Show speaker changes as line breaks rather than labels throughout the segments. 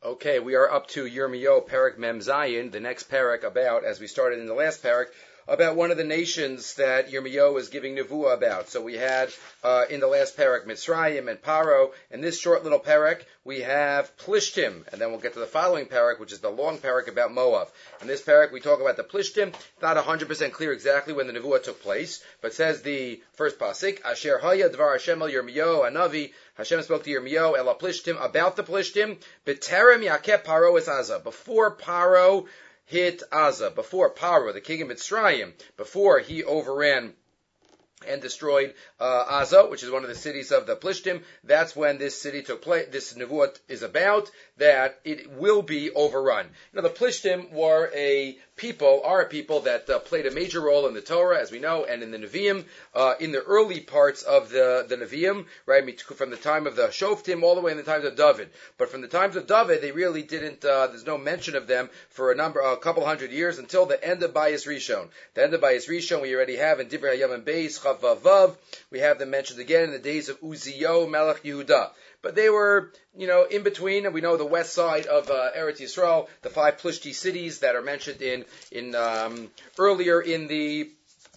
Okay, we are up to Yirmiyahu, Perek Mem Zayin, the next Perek about, as we started in the last Perek, about one of the nations that Yirmiyahu is giving Nevuah about. So we had in the last Perek Mitzrayim and Paro. In this short little Perek, we have Plishtim. And then we'll get to the following Perek, which is the long Perek about Moab. In this Perek, we talk about the Plishtim. It's not 100% clear exactly when the Nevuah took place, but says the first Pasik, Asher Haya Dvar Hashem El Yirmiyahu Anavi. Hashem spoke to Yirmiyahu El Plishtim about the Plishtim. B'terem Yakeh Paro es Aza. Before Paro hit Aza, before Paro, the king of Mitzrayim, before he overran and destroyed Aza, which is one of the cities of the Plishtim. That's when this city took place. This Nevuah is about that it will be overrun. You know, the Plishtim are a people that played a major role in the Torah, as we know, and in the Nevi'im, in the early parts of the Nevi'im, right, from the time of the Shoftim all the way in the times of David. But from the times of David, they really didn't, there's no mention of them for a couple hundred years until the end of Bayis Rishon. The end of Bayis Rishon, we already have in Divrei Hayam and Beis, Chav Vav, we have them mentioned again in the days of Uziyahu, Melech Yehuda. But they were, in between, and we know the west side of Eretz Yisrael, the 5 Plishti cities that are mentioned in earlier in the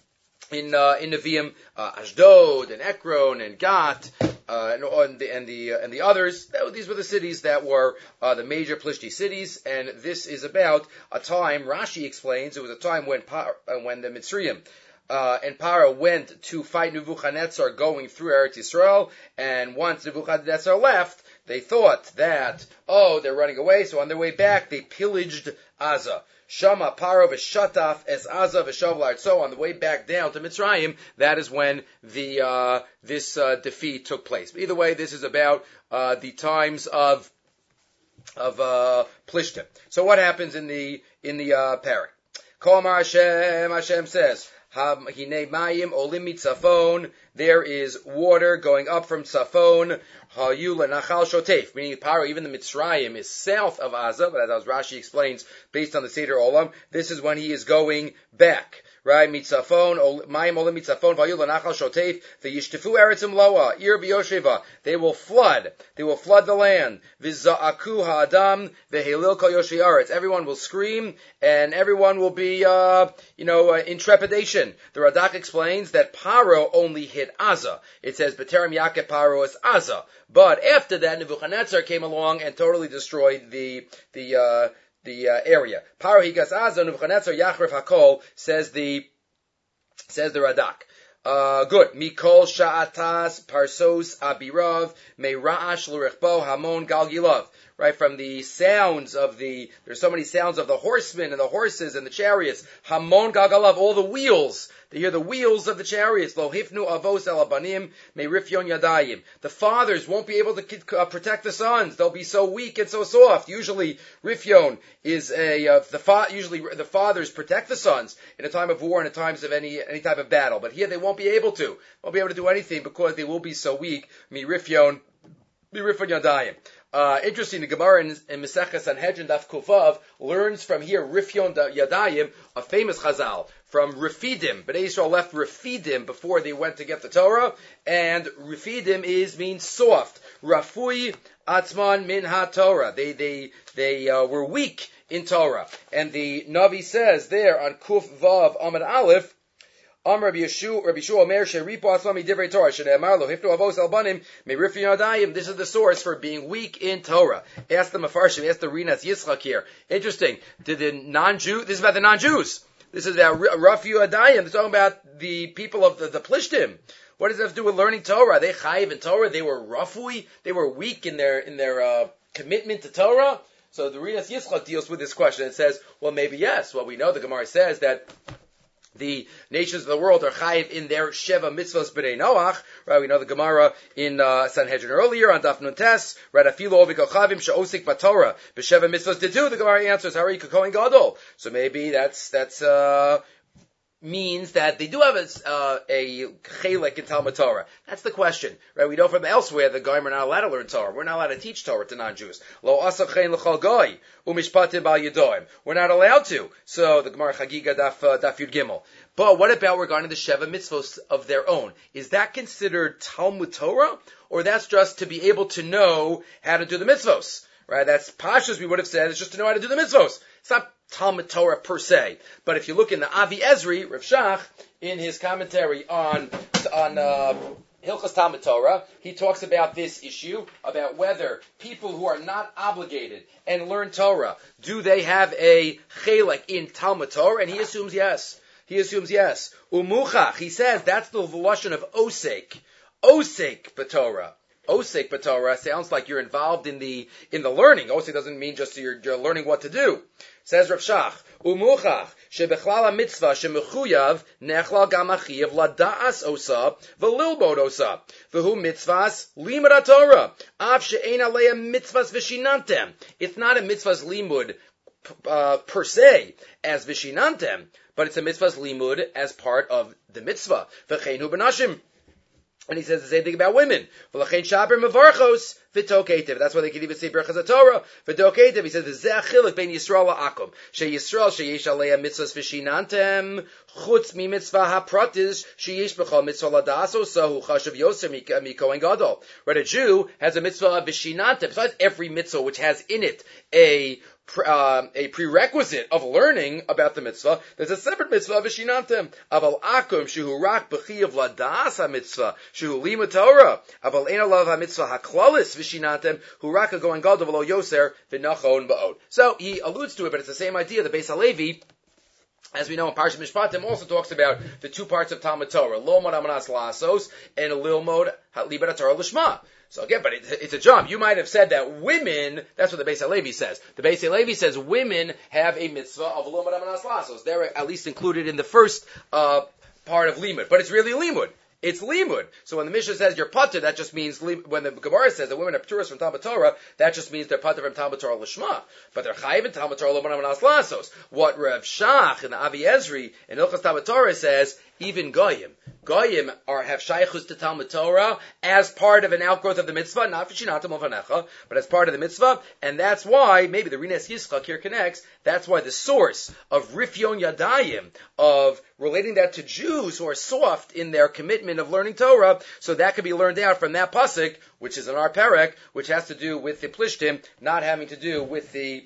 Nevi'im, Ashdod and Ekron and Gat and the others. These were the cities that were the major Plishti cities, and this is about a time. Rashi explains it was a time when the Mitzrayim and Paro went to fight Nebuchadnezzar going through Eretz Yisrael, and once Nebuchadnezzar left, they thought that, they're running away, so on their way back, they pillaged Aza. Shama Paro v'shataf es Aza v'shavlar. So on the way back down to Mitzrayim, that is when this defeat took place. But either way, this is about the times of Plishtim. So what happens in the parak? Kol Amar Hashem says, Hine mayim olim mitzafon. There is water going up from Tzafon. Hayu lenachal shotef. Meaning Paro, even the Mitzrayim, is south of Aza, but as Rashi explains, based on the Seder Olam, this is when he is going back. Right? Mitzafon, mayim olim mitzafon, vayu lenachal shotef. V'yishtifu eretzim loa, ir v'yosheva. They will flood the land. V'za'aku ha'adam, v'helil kol yoshi aretz. Everyone will scream, and everyone will be, in trepidation. The Radak explains that Paro only hit Aza. It says, B'terem Yakeh Paro es Aza. But after that, Nebuchadnezzar came along and totally destroyed the area. Paro higas Aza, Nebuchadnezzar Yachref Hakol, says the Radak. Good. Mikol sha'atas parsos abirav me'ra'ash l'rechbo hamon galgilav. Right, from the sounds of there's so many sounds of the horsemen and the horses and the chariots. Hamon galgalav, all the wheels. They hear the wheels of the chariots. Lo hifnu avos el abanim me rifyon yadayim. The fathers won't be able to protect the sons. They'll be so weak and so soft. Usually, rifyon is usually the fathers protect the sons in a time of war and in times of any type of battle. But here they won't be able to do anything because they will be so weak. Me rifyon yadayim. Interesting, the Gemara in Mesechus Sanhedrin Daf Kuvav learns from here Rifyon Yadayim, a famous Chazal, from Refidim. Bnei Yisrael left Refidim before they went to get the Torah, and Refidim means soft. Rafui Atzman Min HaTorah. They were weak in Torah. And the Navi says there on Kuf Vav Amud Aleph, Rabbi Yeshua Omer Sheripo Atzmami Divrei Torah Shne'emar Lo Hifnu Avos Albanim Me'Rifyon Yadayim. This is the source for being weak in Torah. Ask the Mefarshim, ask the Rinas Yitzchak here. Interesting. This is about the non-Jews. This is about Rafyu Yadayim. They're talking about the people of the Plishtim. What does that have to do with learning Torah? They chayiv in Torah. They were rafui. They were weak in their commitment to Torah. So the Rinas Yitzchak deals with this question and says, well, maybe yes. Well, we know the Gemara says that the nations of the world are chayiv in their Sheva mitzvahs b'nei Noach. Right, we know the Gemara in Sanhedrin earlier on Daf Nun Tes. Right, afilu ovik ochavim she'osik b'Torah b'Sheva mitzvahs didu. The Gemara answers, Hari Kohen Gadol. So maybe that's means that they do have a chelek in Talmud Torah. That's the question, right? We know from elsewhere that goyim are not allowed to learn Torah. We're not allowed to teach Torah to non-Jews. Lo asach chen l'chol goy u'mishpatim bal yedoim. We're not allowed to. So the Gemara Chagiga Daf Yud Gimel. But what about regarding the Sheva mitzvos of their own? Is that considered Talmud Torah, or that's just to be able to know how to do the mitzvos? right? That's pashas. We would have said it's just to know how to do the mitzvos. It's not Talmud Torah per se. But if you look in the Avi Ezri, Rav Shach, in his commentary on Hilchos Talmud Torah, he talks about this issue, about whether people who are not obligated and learn Torah, do they have a chelek in Talmud Torah? And he assumes yes. Umuchach, he says, that's the lashon of osek. Osek b'Torah. Osek b'Torah sounds like you're involved in the learning. Osek doesn't mean just you're learning what to do. Says Rav Shach, Umuchach, shebechlal mitzvah shemechuyav nechlal gam achiyav lada'as osa v'lilbod osa v'hu mitzvahs limud Torah av she'ein aleya mitzvahs v'shinantem. It's not a mitzvahs limud per se as v'shinantem, but it's a mitzvahs limud as part of the mitzvah. V'cheinu b'nashim. And he says the same thing about women. V'lachein shaber mevarchos v'toketiv. That's why they can even say berachas Torah. V'toketiv. He says the ze'achiluk bein Yisrael la'akum. She'Yisrael she'yesh aleya mitzvahs v'shinantem chutz mi mitzvah hapratis she'yesh b'chol mitzvah ladaso sahu chashav yoser mikohen gadol. Right, a Jew has a mitzvah of v'shinantem. Besides every mitzvah which has in it a prerequisite of learning about the mitzvah, there's a separate mitzvah of Vishinantim. Aval akum shehu rak b'chiyav ladas ha-mitzvah shehu limud Torah. Aval ein alav ha-mitzvah haklalis Vishinantim hu rak ha-goen gadol v'lo yoser v'nachon ba'od. So he alludes to it, but it's the same idea. The Beis HaLevi, as we know in Parshat Mishpatim, also talks about the two parts of Talmud Torah, Lomod Amanas Lasos and Lilmod Libat Torah Lishma. So again, but it's a jump. You might have said that women, that's what the Beis HaLevi says. The Beis HaLevi says women have a mitzvah of Lomod Amanas Lasos. They're at least included in the first part of Limud. But it's really Limud. It's limud. So when the Mishnah says you're pater, that just means, when the Gemara says that women are pturas from Talmud Torah, that just means they're pater from Talmud Torah Lishma. But they're chayiv in Talmud Torah Lomod Amanas Lasos. What Rav Shach in the Avi Ezri in Hilchos Talmud Torah says, even Goyim have shaychus to Talmud Torah as part of an outgrowth of the mitzvah, not v'shinatam ufanecha, but as part of the mitzvah, and that's why, maybe the Rines Yitzchak here connects, that's why the source of Rifyon Yadayim, of relating that to Jews who are soft in their commitment of learning Torah, so that could be learned out from that pasuk, which is in our perek, which has to do with the Plishtim, not having to do with the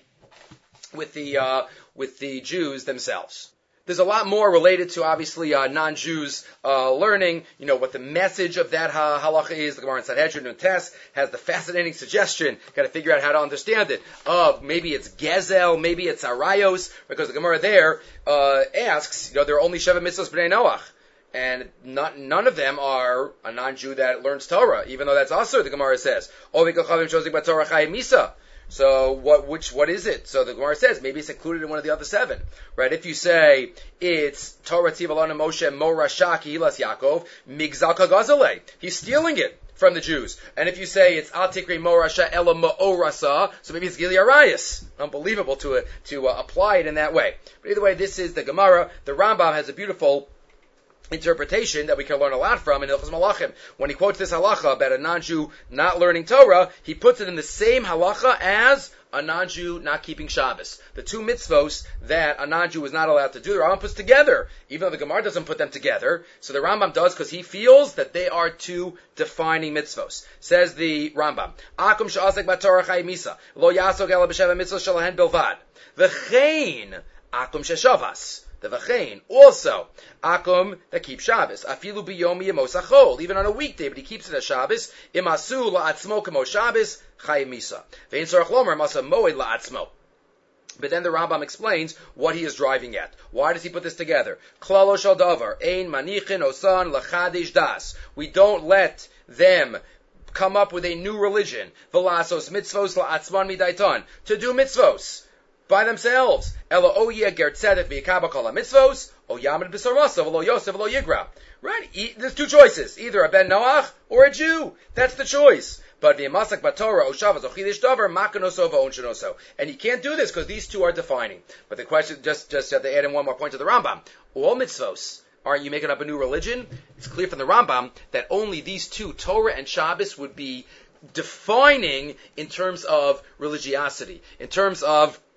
Jews themselves. There's a lot more related to, obviously, non-Jews learning, what the message of that halacha is. The Gemara in Sanhedrin and Tes has the fascinating suggestion, got to figure out how to understand it, of maybe it's Gezel, maybe it's Arayos, because the Gemara there asks, there are only Sheva Mitzvos B'nai Noach. And none of them are a non-Jew that learns Torah, even though that's also the Gemara says. So what is it? So the Gemara says maybe it's included in one of the other 7, right? If you say it's Torah Tzivalana Moshe Morasha Kihilas Yaakov Migzal Kagazale, he's stealing it from the Jews. And if you say it's Al Tikri Morasha Ela Ma'orasa, so maybe it's Gili Arayas. Unbelievable to apply it in that way. But either way, this is the Gemara. The Rambam has a beautiful interpretation that we can learn a lot from in Hilchos Malachim. When he quotes this halacha about a non-Jew not learning Torah, he puts it in the same halacha as a non-Jew not keeping Shabbos. The two mitzvos that a non-Jew is not allowed to do, the Rambam puts together, even though the Gemara doesn't put them together. So the Rambam does because he feels that they are two defining mitzvos. Says the Rambam, Akum she'asek b'Torah chayim misa, lo yasok ela b'sheva mitzvos shalahen bilvad, v'chein akum she'shavas. The v'chein, also, akum, that keeps Shabbos. Afilu b'yom yemos achol, even on a weekday, but he keeps it as Shabbos. Imasu la'atzmo kamo Shabbos, chayim misa. Ve'in sorach lomer, masa moed la'atzmo. But then the Rambam explains what he is driving at. Why does he put this together? Klalo shal davar, ein manichin osan lachadish das. We don't let them come up with a new religion. V'lasos mitzvos la'atzman midaiton. To do mitzvos by themselves. Elo oyeh ger tzedek v'yikaba kol ha-mitzvos, o yamid b'sormasa v'lo yosef v'lo yigra. Right? There's two choices. Either a ben Noach or a Jew. That's the choice. But v'yamasak b'Torah o shavas o chidish davar makanoso v'on shenoso. And he can't do this because these two are defining. But the question, just have to add in one more point to the Rambam. All mitzvos, aren't you making up a new religion? It's clear from the Rambam that only these two, Torah and Shabbos, would be defining in terms of religiosity, in terms of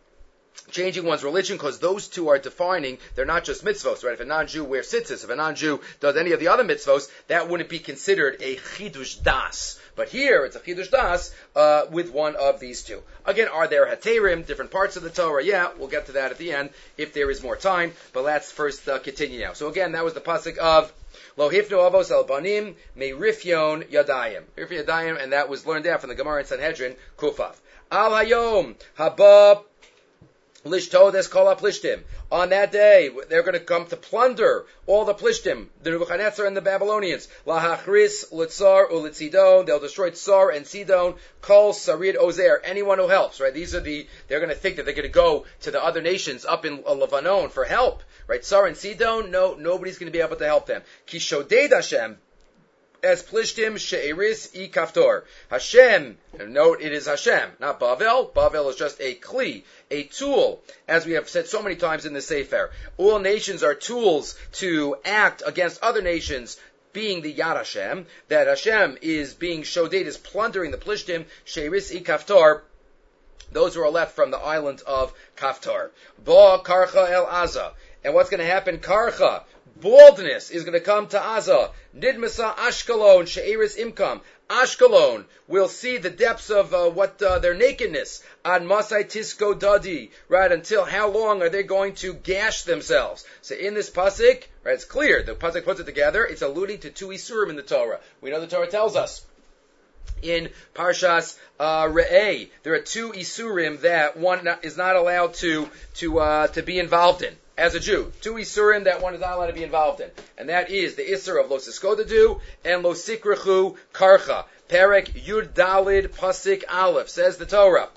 changing one's religion, because those two are defining, they're not just mitzvos, right? If a non-Jew wears tzitzis, if a non-Jew does any of the other mitzvos, that wouldn't be considered a chidush das. But here, it's a chidush das with one of these two. Again, are there heterim, different parts of the Torah? Yeah, we'll get to that at the end if there is more time, but let's first continue now. So again, that was the pasuk of Lo hifnu avos el banim me rifyon yadayim. Rifyon yadayim, and that was learned out from the Gemara in Sanhedrin, Kufaf. Al hayom haba Lishtodes kol plishtim. On that day, they're going to come to plunder all the plishtim, the Nebuchadnezzar and the Babylonians. Lahachris, Litzar, Ulitzidon. They'll destroy Tsar and Sidon. Kol, Sarid, Ozer. Anyone who helps, right? They're going to think that they're going to go to the other nations up in Lebanon for help, right? Tsar and Sidon, no, nobody's going to be able to help them. Kishoded Hashem. As plishtim she'eris I kaftor. Hashem, note it is Hashem, not Bavel. Bavel is just a kli, a tool, as we have said so many times in the Sefer. All nations are tools to act against other nations, being the Yad Hashem, that Hashem is being shoded, is plundering the plishtim she'eris I kaftor, those who are left from the island of Kaftar. Ba karcha el Aza. And what's going to happen? Karcha. Baldness is going to come to Aza. Nidmasa Ashkelon she'eris imkam. Ashkelon will see the depths of their nakedness. Ad masai tisko dadi. Right, until how long are they going to gash themselves? So in this pasuk, right, it's clear. The pasuk puts it together. It's alluding to two isurim in the Torah. We know the Torah tells us in Parshas Re'eh, there are two isurim that one is not allowed to be involved in. As a Jew, two isurim that one is not allowed to be involved in, and that is the isur of lo siskodadu and lo sikrechu karcha. Perek Yud Dalid Pasik Aleph, says the Torah.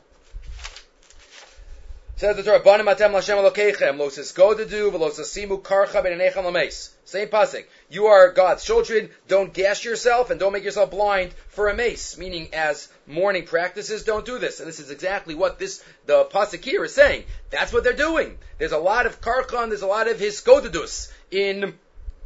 Banim atem l'Hashem Elokeichem lo siskodadu v'lo sasimu karcha b'neinechem lameis. Same pasuk. You are God's children. Don't gash yourself and don't make yourself blind for a mace. Meaning, as mourning practices, don't do this. And this is exactly what the pasuk here is saying. That's what they're doing. There's a lot of karkan. There's a lot of hiskodadus in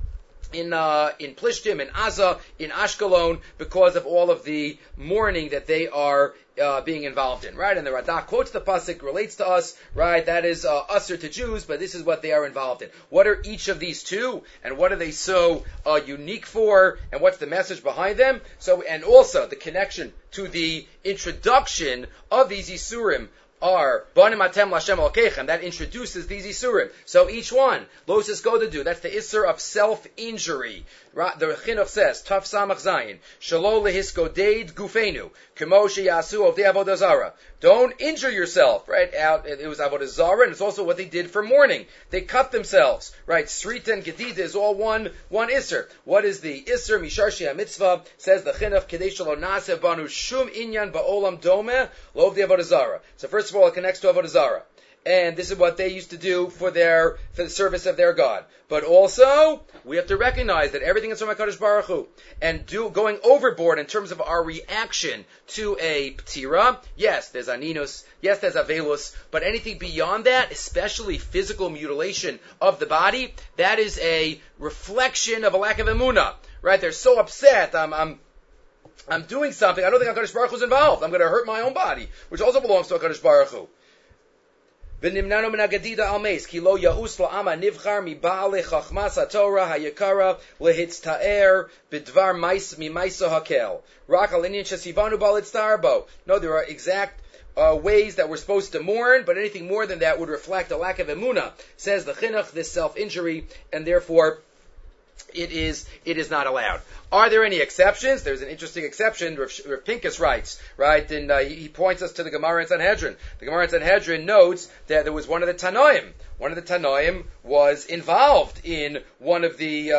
Plishtim, in Aza, in Ashkelon, because of all of the mourning that they are being involved in, right? And the Radak quotes the pasuk, relates to us, right? That is usher to Jews, but this is what they are involved in. What are each of these two, and what are they so unique for, and what's the message behind them? So, and also the connection to the introduction of these Isurim are Banim Atem L'Hashem Elokeichem, that introduces these Isurim. So each one, Lo Siskodadu, that's the Isur of self-injury. The Chinuch says, Taf Samach Zayin, Shalo Lehiskoded Gufenu, Kemo Sheyasu Ovdei Avodah Zarah. Don't injure yourself, right? It was Avodah Zarah, and it's also what they did for mourning. They cut themselves, right? Srita and Gedida is all one Isur. What is the Isur? Mishar Shea Mitzvah, says the Chinuch, Kedei Shelo Naseh Banu Shum Inyan Ba'olam Domeh, Lo Ovdei Avodah Zarah. So first of all, it connects to Avodah Zarah. And this is what they used to do for the service of their God. But also, we have to recognize that everything is from HaKadosh Baruch Hu. And going overboard in terms of our reaction to a ptira, yes, there's aninus, yes, there's avelus, but anything beyond that, especially physical mutilation of the body, that is a reflection of a lack of emunah. Right? They're so upset, I'm doing something, I don't think HaKadosh Baruch Hu is involved. I'm going to hurt my own body, which also belongs to HaKadosh Baruch Hu. V'nimnanu min hagadida al meis, ki lo ya'us la'ama nivchar mi'ba'ale chachmas ha'torah ha'yakara lehitzta'er b'dvar mi'maiso hakel. Rak al inyan shesivanu ba'litztarbo. No, there are exact ways that we're supposed to mourn, but anything more than that would reflect a lack of emunah, says the chinuch, this self-injury, and therefore it is not allowed. Are there any exceptions? There's an interesting exception. Rav Pinkus writes, right, and he points us to the Gemara in Sanhedrin. The Gemara in Sanhedrin notes that there was one of the Tanoim. One of the Tanoim was involved in one of the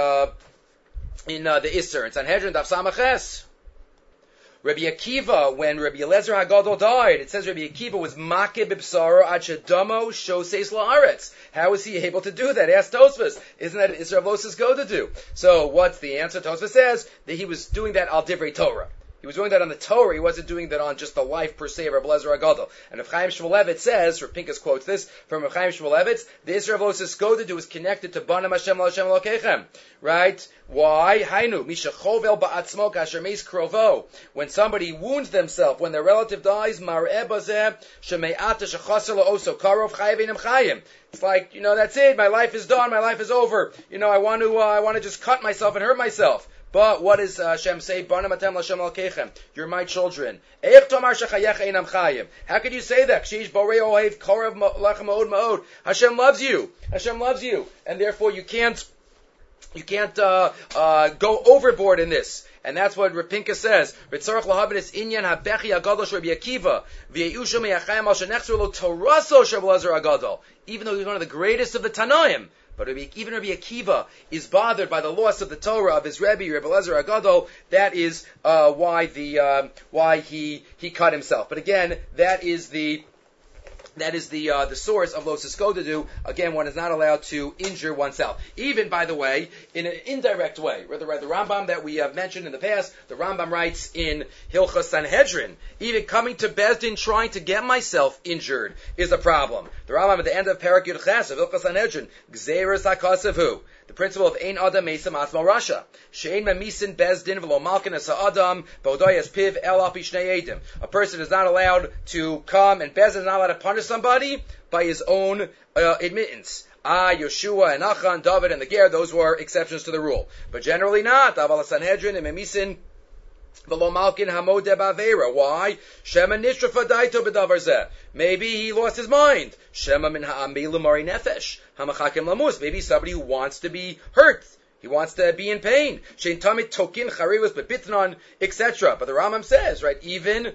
the Isser. In Sanhedrin, Daf Samaches. Rabbi Akiva, when Rabbi Eliezer HaGadol died, it says Rabbi Akiva was makeh b'bsaro ad shedamo shoses la'aretz. How was he able to do that? Ask Tosfos. Isn't that Isra of Lo Siskodadu? So what's the answer? Tosfos says that he was doing that al divrei Torah. He was doing that on the Torah. He wasn't doing that on just the life per se of Reb Eliezer HaGadol. And if Chaim Shmulevitz says, or Pinkus quotes this from Chaim Shmulevitz, the Isser of Lo Siskodedu is connected to Banam Hashem Lo Hashem Elokechem. Right? Why? Hainu, Misha Chovel Ba'atzmo Kasher Meis Krovo. When somebody wounds themselves, when their relative dies, Mar'eh Bazeh, Sheme'ata Shechaser Lo Oso Karov Chayavim Chayim. It's like, that's it. My life is done. My life is over. I want to just cut myself and hurt myself. But what does Hashem say? You're my children. How could you say that? Hashem loves you. Hashem loves you. And therefore you can't go overboard in this. And that's what Rapinka says. Even though he's one of the greatest of the Tanaim, but even Rabbi Akiva is bothered by the loss of the Torah of his Rebbe, Rabbi Eliezer HaGadol. That is why he cut himself. But again, that is the source of Lo Siskodedu. Again, one is not allowed to injure oneself. Even, by the way, in an indirect way. The Rambam that we have mentioned in the past, the Rambam writes in Hilchos Sanhedrin, even coming to Beis Din trying to get myself injured is a problem. The Rambam at the end of Parak Yud Ches of Hilchos Sanhedrin, Gzeiras HaKasavu, the principle of Ein Adam Mesam Atzmo Rasha. She'ein Memisin Beis Din V'lo Malkin Es Ha'adam B'odoyas Piv El Al Pi Shnei Eidim. A person is not allowed to come, and Beis Din is not allowed to punish somebody by his own admittance. Yeshua and Achan, David and the Ger, those were exceptions to the rule. But generally not. Aval Sanhedrin and Memisin V'lo Malkin Hamodeh B'Aveira. Why? Shema Nishra Daito B'Davar Zeh. Maybe he lost his mind. Shema Min Ha'amei L'Mari Nefesh. Hamachakim Lamus. Maybe somebody who wants to be hurt. He wants to be in pain. Shein Tamid Tokin Charivus B'Bitnan, etc. But the Rambam says, right, even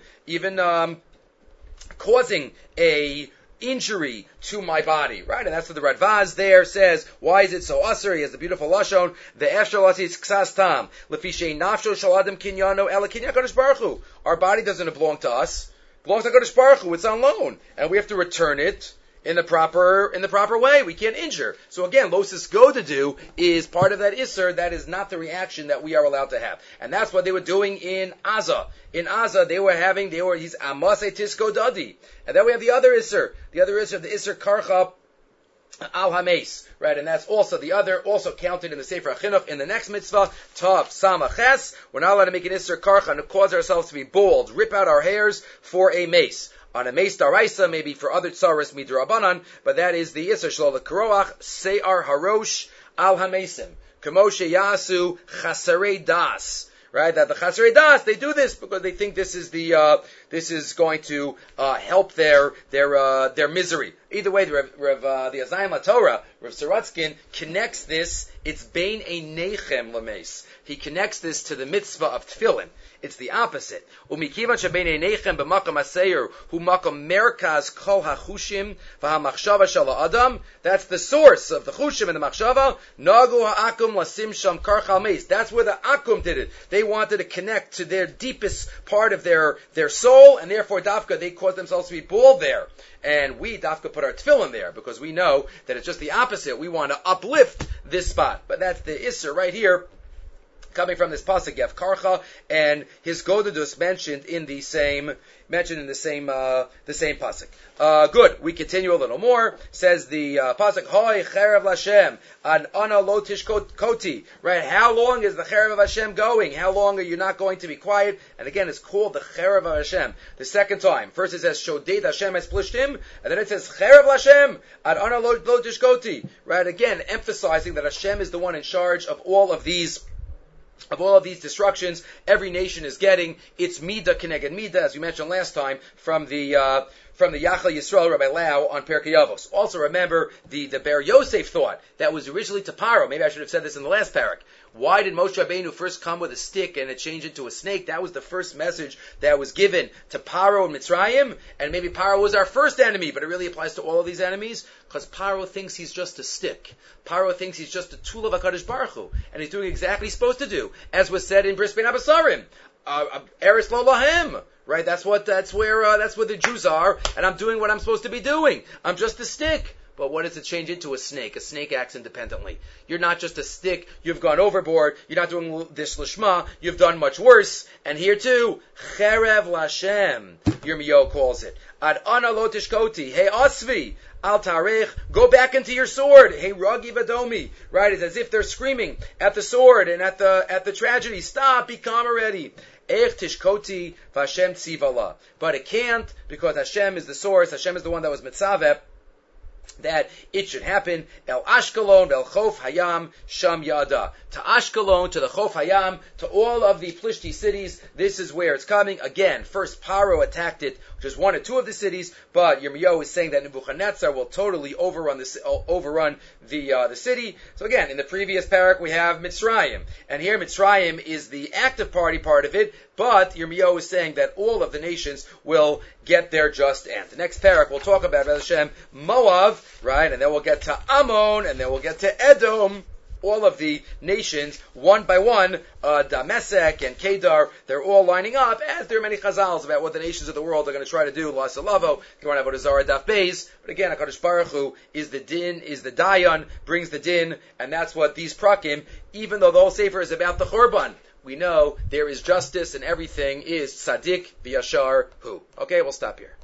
causing a injury to my body, right? And that's what the Radvaz there says. Why is it so usher? He has the beautiful lashon. The efshalatis ksas tam lefishay nafsho shaladim kinyano ela kinyan Kadosh Baruch Hu. Our body doesn't belong to us; it belongs to Kadosh Baruch Hu. It's on loan, and we have to return it in the proper way. We can't injure. So again, Lo Siskodedu is part of that Isser. That is not the reaction that we are allowed to have. And that's what they were doing in Aza. In Aza, he's Amase Tiskodadi. And then we have the other Isser. The other Isser, the Isser Karcha Al Hames. Right, and that's also counted in the Sefer HaChinuch in the next mitzvah, Tav Samaches. We're not allowed to make an Isser Karcha and cause ourselves to be bald, rip out our hairs for a mace. On a mace daraisa, maybe for other tsaris midrabanan, but that is the Yisr Shlo L'Karoach Se'ar Harosh Al Hamesim. Kamoshe Yasu Chasarei Das. Right, that the Chasarei Das, they do this because they think this is going to help their misery. Either way, the Azayim LaTorah, Rav Saratskin, connects this. It's Bein Einechem Lameis. He connects this to the mitzvah of tefillin. It's the opposite. Umikivan shebein einechem b'makam haseir hu makam merkaz kol hachushim v'hamachshava shel ha'adam. That's the source of the chushim and the machshava. Nagu ha'akum lasim sham karchal meis. That's where the akum did it. They wanted to connect to their deepest part of their soul, and therefore dafka they caused themselves to be bald there. And we dafka put our tefillin there because we know that it's just the opposite. We want to uplift this spot, but that's the isser right here. Coming from this pasuk, Yev Karcha, and his Godadus mentioned in the same pasuk. Good. We continue a little more. Says the pasuk, Hoi Cherev Lashem an Ana Lotish Koti. Right? How long is the Cherev of Hashem going? How long are you not going to be quiet? And again, it's called the Cherev of Hashem. The second time, first it says Shoded Hashem has Plishtim, and then it says Cherev Lashem an Ana Lotish Koti. Right? Again, emphasizing that Hashem is the one in charge of all of these destructions. Every nation is getting its Midah Keneged Midah, as we mentioned last time, from the Yachal Yisrael, Rabbi Lau, on Perkei Avos. Also remember the Ber Yosef thought that was originally to Paro. Maybe I should have said this in the last parak. Why did Moshe Rabbeinu first come with a stick and it changed into a snake? That was the first message that was given to Paro and Mitzrayim, and maybe Paro was our first enemy, but it really applies to all of these enemies, because Paro thinks he's just a stick. Paro thinks he's just a tool of HaKadosh Baruch Hu, and he's doing exactly he's supposed to do, as was said in Bris Ben Abasarim. Eretz Lo Lahem. Right? That's where the Jews are, and I'm doing what I'm supposed to be doing. I'm just a stick. But what does it change into? A snake. A snake acts independently. You're not just a stick. You've gone overboard. You're not doing this lishma. You've done much worse. And here too, cherev lashem, Yirmiyahu calls it. Ad ana lo tishkoti. Hey asvi. Al tarech, go back into your sword. Hey ragi vadomi. Right? It's as if they're screaming at the sword and at the tragedy. Stop, be calm already. Ech tishkoti v'Hashem tzivala. But it can't, because Hashem is the source. Hashem is the one that was mitzaveh that it should happen. El Ashkelon, El Chof Hayam, Sham Yada. To Ashkelon, to the Chof Hayam, to all of the Plishti cities, this is where it's coming. Again, first Paro attacked it, which is one or two of the cities, but Yirmiyahu is saying that Nebuchadnezzar will totally overrun the city. So again, in the previous parak we have Mitzrayim, and here Mitzrayim is the active party part of it, but Yirmiyahu is saying that all of the nations will get their just end. The next parak we'll talk about, Hashem, Moab, right, and then we'll get to Ammon, and then we'll get to Edom. All of the nations, one by one, Damasek and Kedar, they're all lining up, as there are many chazals about what the nations of the world are going to try to do. La Salavo, you want to have Zara Daf Beis, but again, HaKadosh Baruch Hu is the din, is the dayan, brings the din, and that's what these prakim, even though the whole sefer is about the Churban, we know there is justice and everything is tzaddik v'yashar hu. Okay, we'll stop here.